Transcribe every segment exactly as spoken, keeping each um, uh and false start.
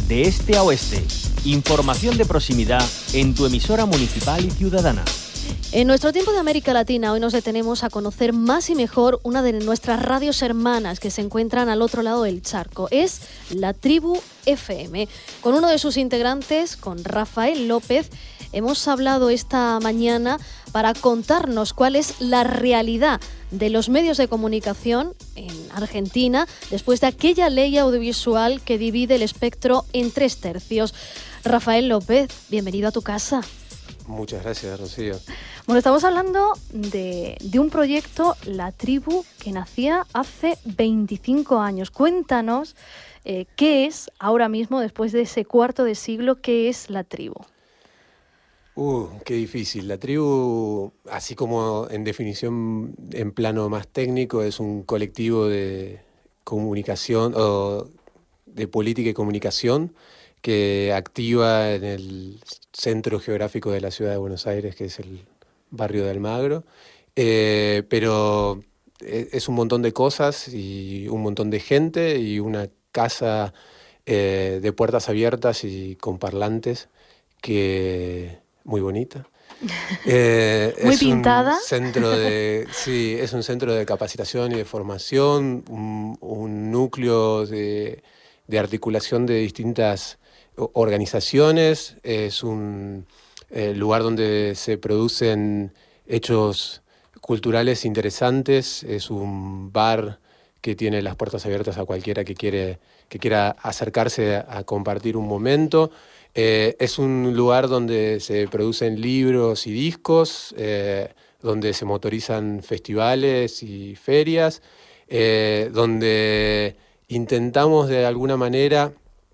de este a oeste. Información de proximidad en tu emisora municipal y ciudadana. En nuestro tiempo de América Latina, hoy nos detenemos a conocer más y mejor una de nuestras radios hermanas que se encuentran al otro lado del charco. Es La Tribu F M. Con uno de sus integrantes, con Rafael López, hemos hablado esta mañana para contarnos cuál es la realidad de los medios de comunicación en Argentina después de aquella ley audiovisual que divide el espectro en tres tercios. Rafael López, bienvenido a tu casa. Muchas gracias, Rocío. Bueno, estamos hablando de, de un proyecto, La Tribu, que nacía hace veinticinco años. Cuéntanos eh, qué es ahora mismo, después de ese cuarto de siglo, qué es La Tribu. Uh, qué difícil. La Tribu, así como en definición en plano más técnico, es un colectivo de comunicación o de política y comunicación que activa en el centro geográfico de la ciudad de Buenos Aires, que es el barrio de Almagro, eh, pero es un montón de cosas y un montón de gente y una casa eh, de puertas abiertas y con parlantes que muy bonita. Eh, muy es pintada. Un centro de, sí, es un centro de capacitación y de formación, un, un núcleo de, de articulación de distintas organizaciones, es un eh, lugar donde se producen hechos culturales interesantes, es un bar que tiene las puertas abiertas a cualquiera que, quiere, que quiera acercarse a, a compartir un momento. Eh, es un lugar donde se producen libros y discos, eh, donde se motorizan festivales y ferias, eh, donde intentamos de alguna manera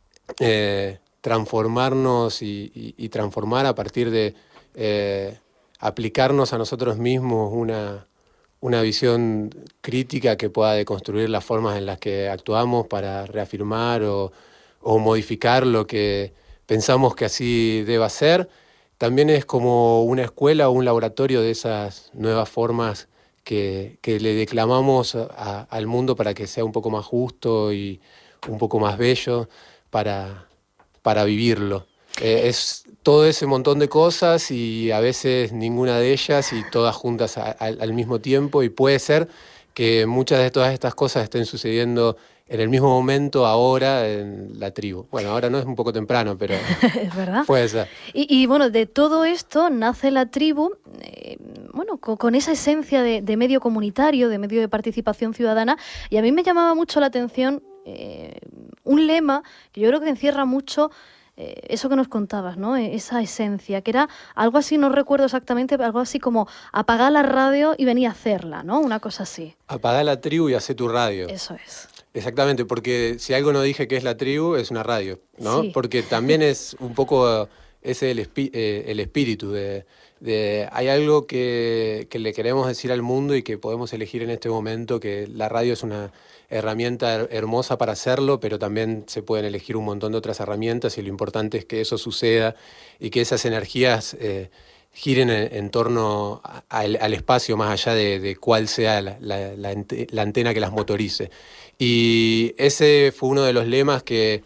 eh, transformarnos y, y, y transformar a partir de eh, aplicarnos a nosotros mismos una, una visión crítica que pueda deconstruir las formas en las que actuamos para reafirmar o, o modificar lo que pensamos que así deba ser. También es como una escuela o un laboratorio de esas nuevas formas que, que le declamamos a, al mundo para que sea un poco más justo y un poco más bello para, para vivirlo. Eh, es todo ese montón de cosas y a veces ninguna de ellas y todas juntas a, a, al mismo tiempo, y puede ser que muchas de todas estas cosas estén sucediendo en el mismo momento, ahora, en La Tribu. Bueno, ahora no, es un poco temprano, pero es verdad. Puede ser. Y, y bueno, de todo esto nace La Tribu, eh, bueno, con, con esa esencia de, de medio comunitario, de medio de participación ciudadana, y a mí me llamaba mucho la atención eh, un lema que yo creo que encierra mucho eh, eso que nos contabas, ¿no? Esa esencia, que era algo así, no recuerdo exactamente, pero algo así como apagar la radio y venir a hacerla, ¿no? Una cosa así. Apagar la tribu y hacer tu radio. Eso es. Exactamente, porque si algo no dije que es La Tribu, es una radio, ¿no? Sí. Porque también es un poco ese el, espi eh, el espíritu de, de... Hay algo que, que le queremos decir al mundo y que podemos elegir en este momento, que la radio es una herramienta her hermosa para hacerlo, pero también se pueden elegir un montón de otras herramientas y lo importante es que eso suceda y que esas energías eh, giren en, en torno a, a, al espacio, más allá de, de cuál sea la, la, la, la antena que las motorice. Y ese fue uno de los lemas que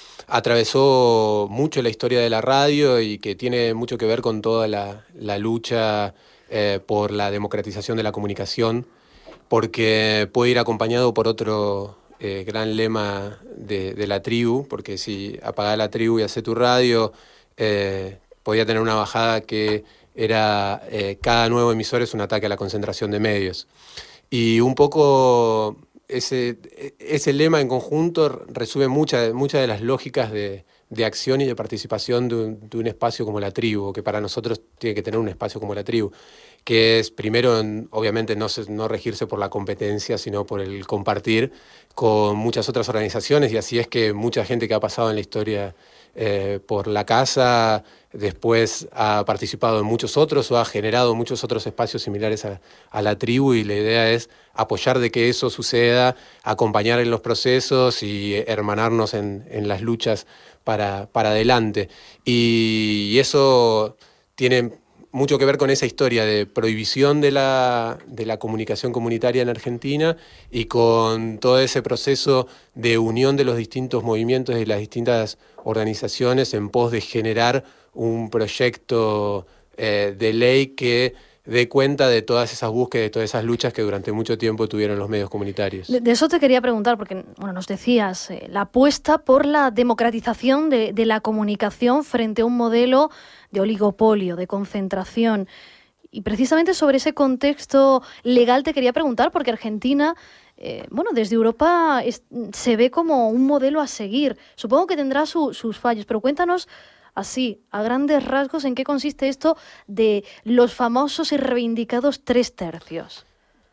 atravesó mucho la historia de la radio y que tiene mucho que ver con toda la, la lucha eh, por la democratización de la comunicación, porque puede ir acompañado por otro eh, gran lema de, de La Tribu, porque si apagás la tribu y hacés tu radio, eh, podía tener una bajada que era eh, cada nuevo emisor es un ataque a la concentración de medios. Y un poco ese, ese lema en conjunto resume muchas mucha de las lógicas de, de acción y de participación de un, de un espacio como La Tribu, que para nosotros tiene que tener un espacio como La Tribu, que es primero, en, obviamente, no, se, no regirse por la competencia, sino por el compartir con muchas otras organizaciones, y así es que mucha gente que ha pasado en la historia eh, por la casa después ha participado en muchos otros o ha generado muchos otros espacios similares a, a La Tribu, y la idea es apoyar de que eso suceda, acompañar en los procesos y hermanarnos en, en las luchas para, para adelante. Y, y eso tiene mucho que ver con esa historia de prohibición de la, de la comunicación comunitaria en Argentina y con todo ese proceso de unión de los distintos movimientos y las distintas organizaciones en pos de generar un proyecto eh, de ley que dé cuenta de todas esas búsquedas, de todas esas luchas que durante mucho tiempo tuvieron los medios comunitarios. De, de eso te quería preguntar, porque bueno, nos decías, eh, la apuesta por la democratización de, de la comunicación frente a un modelo de oligopolio, de concentración. Y precisamente sobre ese contexto legal te quería preguntar, porque Argentina, eh, bueno, desde Europa es, se ve como un modelo a seguir. Supongo que tendrá su, sus fallos, pero cuéntanos así, a grandes rasgos, en qué consiste esto de los famosos y reivindicados tres tercios.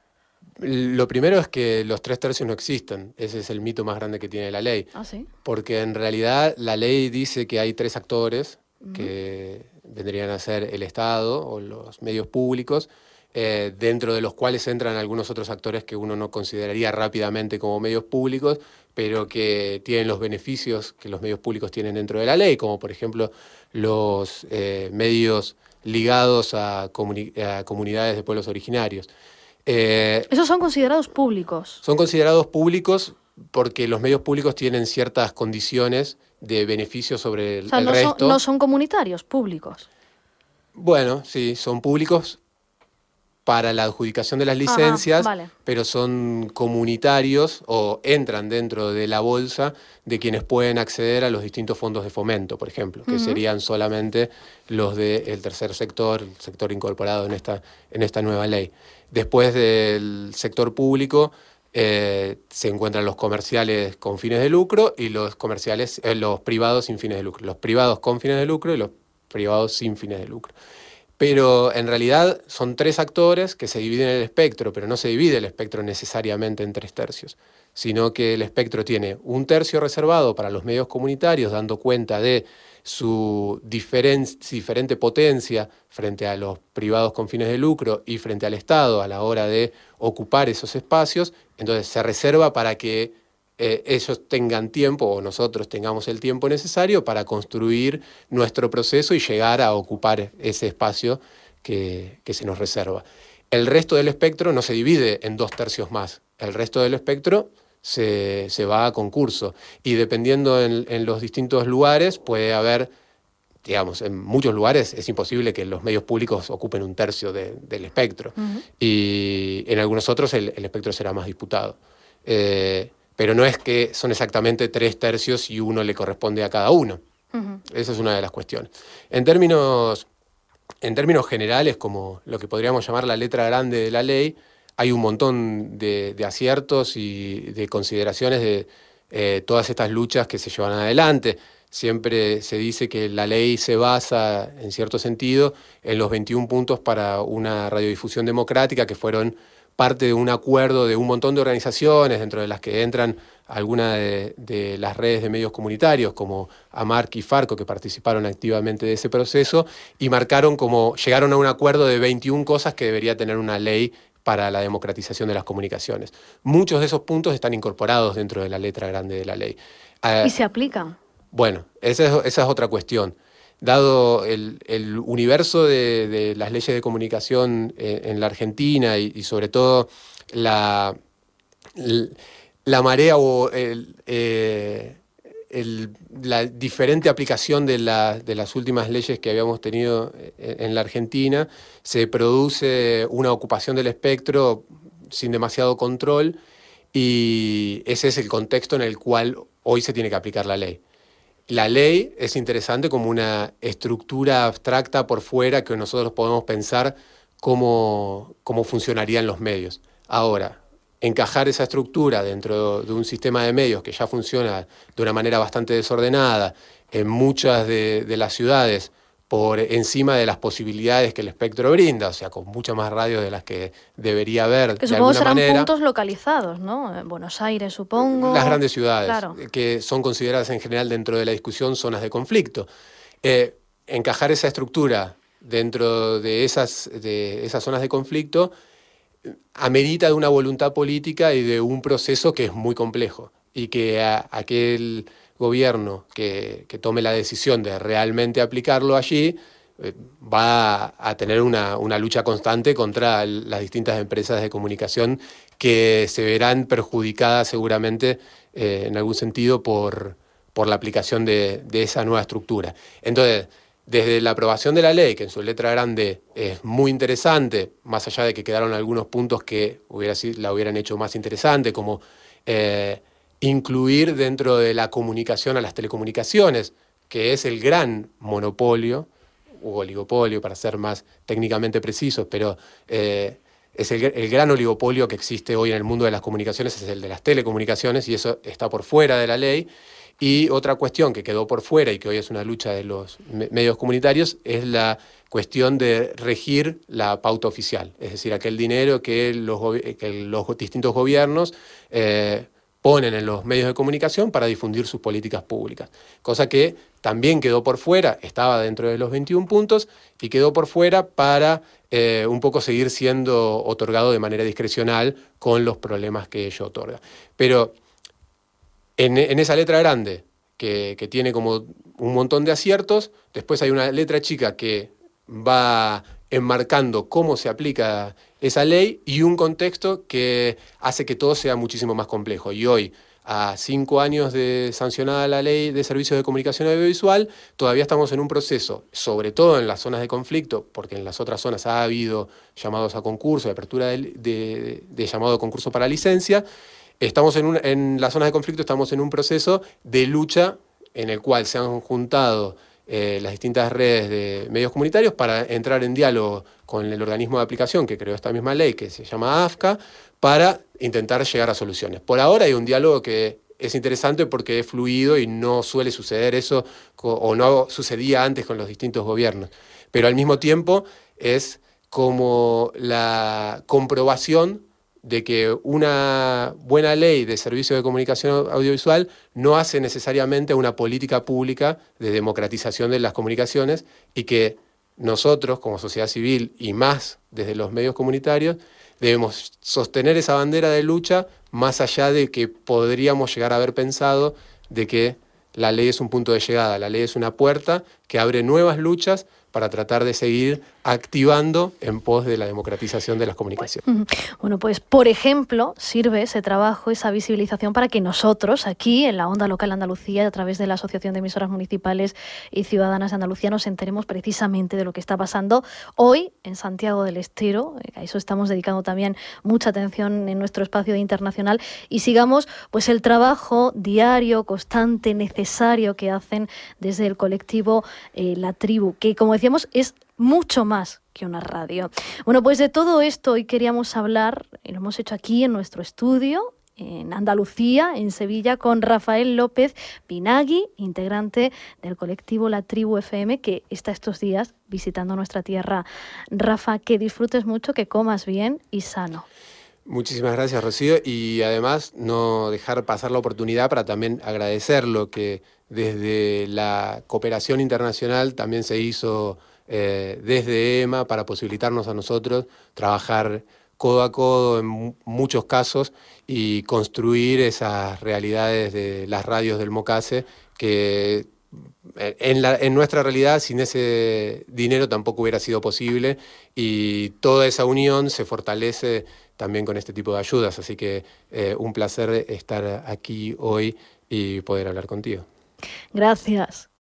Lo primero es que los tres tercios no existen. Ese es el mito más grande que tiene la ley. ¿Ah, sí? Porque en realidad la ley dice que hay tres actores Uh-huh. que vendrían a ser el Estado o los medios públicos, eh, dentro de los cuales entran algunos otros actores que uno no consideraría rápidamente como medios públicos, pero que tienen los beneficios que los medios públicos tienen dentro de la ley, como por ejemplo los eh, medios ligados a, comuni- a comunidades de pueblos originarios. Eh, ¿Esos son considerados públicos? Son considerados públicos porque los medios públicos tienen ciertas condiciones de beneficio sobre el, o sea, el no resto. Son, no son comunitarios, públicos. Bueno, sí, son públicos para la adjudicación de las licencias, Ajá, vale. pero son comunitarios o entran dentro de la bolsa de quienes pueden acceder a los distintos fondos de fomento, por ejemplo, que Uh-huh. serían solamente los del tercer sector, el sector incorporado en esta, en esta nueva ley. Después del sector público eh, se encuentran los comerciales con fines de lucro y los comerciales, eh, los privados sin fines de lucro. Los privados con fines de lucro y los privados sin fines de lucro. Pero en realidad son tres actores que se dividen el espectro, pero no se divide el espectro necesariamente en tres tercios, sino que el espectro tiene un tercio reservado para los medios comunitarios, dando cuenta de su diferen- diferente potencia frente a los privados con fines de lucro y frente al Estado a la hora de ocupar esos espacios. Entonces se reserva para que eh, ellos tengan tiempo o nosotros tengamos el tiempo necesario para construir nuestro proceso y llegar a ocupar ese espacio que, que se nos reserva. El resto del espectro no se divide en dos tercios más. El resto del espectro se, se va a concurso y dependiendo en, en los distintos lugares puede haber, digamos, en muchos lugares es imposible que los medios públicos ocupen un tercio de, del espectro. Uh-huh. Y en algunos otros el, el espectro será más disputado. Eh, pero no es que son exactamente tres tercios y uno le corresponde a cada uno. Uh-huh. Esa es una de las cuestiones. En términos, en términos generales, como lo que podríamos llamar la letra grande de la ley, hay un montón de, de aciertos y de consideraciones de eh, todas estas luchas que se llevan adelante. Siempre se dice que la ley se basa, en cierto sentido, en los veintiún puntos para una radiodifusión democrática que fueron parte de un acuerdo de un montón de organizaciones, dentro de las que entran algunas de, de las redes de medios comunitarios, como AMARC y Farco, que participaron activamente de ese proceso, y marcaron como, llegaron a un acuerdo de veintiún cosas que debería tener una ley para la democratización de las comunicaciones. Muchos de esos puntos están incorporados dentro de la letra grande de la ley. ¿Y se aplican? Bueno, esa es, esa es otra cuestión. Dado el, el universo de, de las leyes de comunicación en, en la Argentina y, y sobre todo la, la marea o el, eh, el, la diferente aplicación de, la, de las últimas leyes que habíamos tenido en, en la Argentina, se produce una ocupación del espectro sin demasiado control y ese es el contexto en el cual hoy se tiene que aplicar la ley. La ley es interesante como una estructura abstracta por fuera que nosotros podemos pensar cómo, cómo funcionarían los medios. Ahora, encajar esa estructura dentro de un sistema de medios que ya funciona de una manera bastante desordenada en muchas de, de las ciudades por encima de las posibilidades que el espectro brinda, o sea, con muchas más radios de las que debería haber. Que de supongo alguna serán manera. puntos localizados, ¿no? En Buenos Aires, supongo. Las grandes ciudades, Claro. que son consideradas en general dentro de la discusión zonas de conflicto. Eh, encajar esa estructura dentro de esas, de esas zonas de conflicto amerita de una voluntad política y de un proceso que es muy complejo y que a, aquel gobierno que, que tome la decisión de realmente aplicarlo allí eh, va a tener una, una lucha constante contra las distintas empresas de comunicación que se verán perjudicadas seguramente eh, en algún sentido por, por la aplicación de, de esa nueva estructura. Entonces, desde la aprobación de la ley, que en su letra grande es muy interesante, más allá de que quedaron algunos puntos que hubiera, la hubieran hecho más interesante, como eh, incluir dentro de la comunicación a las telecomunicaciones, que es el gran monopolio, u oligopolio para ser más técnicamente precisos, pero eh, es el, el gran oligopolio que existe hoy en el mundo de las comunicaciones, es el de las telecomunicaciones, y eso está por fuera de la ley. Y otra cuestión que quedó por fuera y que hoy es una lucha de los medios comunitarios es la cuestión de regir la pauta oficial, es decir, aquel dinero que los, que los distintos gobiernos eh, ponen en los medios de comunicación para difundir sus políticas públicas, cosa que también quedó por fuera, estaba dentro de los veintiún puntos y quedó por fuera para eh, un poco seguir siendo otorgado de manera discrecional con los problemas que ello otorga. Pero En, en esa letra grande, que, que tiene como un montón de aciertos, después hay una letra chica que va enmarcando cómo se aplica esa ley y un contexto que hace que todo sea muchísimo más complejo. Y hoy, a cinco años de sancionada la ley de servicios de comunicación audiovisual, todavía estamos en un proceso, sobre todo en las zonas de conflicto, porque en las otras zonas ha habido llamados a concurso, de apertura de, de, de llamado a concurso para licencia. Estamos en, un, en las zonas de conflicto, estamos en un proceso de lucha en el cual se han juntado eh, las distintas redes de medios comunitarios para entrar en diálogo con el organismo de aplicación que creó esta misma ley, que se llama AFCA, para intentar llegar a soluciones. Por ahora hay un diálogo que es interesante porque es fluido y no suele suceder eso, o no sucedía antes con los distintos gobiernos. Pero al mismo tiempo es como la comprobación de que una buena ley de servicio de comunicación audiovisual no hace necesariamente una política pública de democratización de las comunicaciones y que nosotros, como sociedad civil y más desde los medios comunitarios, debemos sostener esa bandera de lucha más allá de que podríamos llegar a haber pensado de que la ley es un punto de llegada, la ley es una puerta que abre nuevas luchas para tratar de seguir activando en pos de la democratización de las comunicaciones. Bueno, pues por ejemplo, sirve ese trabajo, esa visibilización para que nosotros aquí en la Onda Local Andalucía, a través de la Asociación de Emisoras Municipales y Ciudadanas de Andalucía, nos enteremos precisamente de lo que está pasando hoy en Santiago del Estero. A eso estamos dedicando también mucha atención en nuestro espacio internacional y sigamos pues el trabajo diario, constante, necesario que hacen desde el colectivo eh, La Tribu, que como decíamos es mucho más que una radio. Bueno, pues de todo esto hoy queríamos hablar, y lo hemos hecho aquí en nuestro estudio, en Andalucía, en Sevilla, con Rafael López Pinagui, integrante del colectivo La Tribu F M, que está estos días visitando nuestra tierra. Rafa, que disfrutes mucho, que comas bien y sano. Muchísimas gracias, Rocío, y además no dejar pasar la oportunidad para también agradecer lo que desde la cooperación internacional también se hizo eh, desde E M A para posibilitarnos a nosotros trabajar codo a codo en muchos casos y construir esas realidades de las radios del Mocase que en, la, en nuestra realidad sin ese dinero tampoco hubiera sido posible y toda esa unión se fortalece también con este tipo de ayudas, así que eh, un placer estar aquí hoy y poder hablar contigo. Gracias.